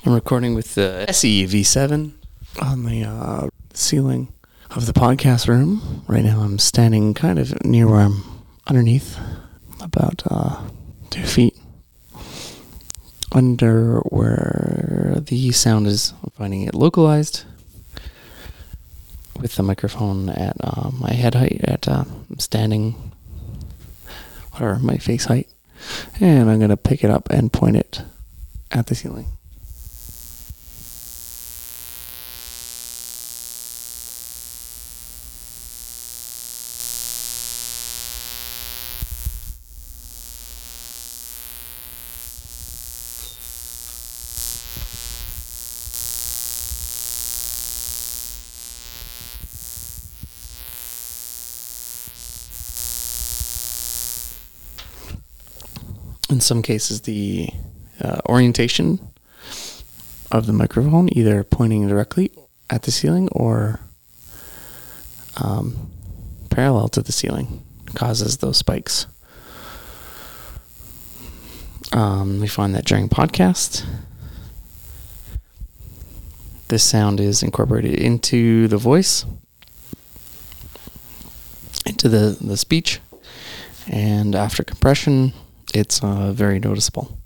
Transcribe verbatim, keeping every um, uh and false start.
I'm recording with the S E V seven on the uh, ceiling of the podcast room. Right now I'm standing kind of near where I'm underneath, about uh, two feet under where the sound is. I'm finding it localized with the microphone at uh, my head height, at uh, standing, whatever, my face height. And I'm going to pick it up and point it at the ceiling. In some cases, the uh, orientation of the microphone, either pointing directly at the ceiling or um, parallel to the ceiling, causes those spikes. Um, we find that during podcasts, this sound is incorporated into the voice, into the, the speech, and after compression, it's uh, very noticeable.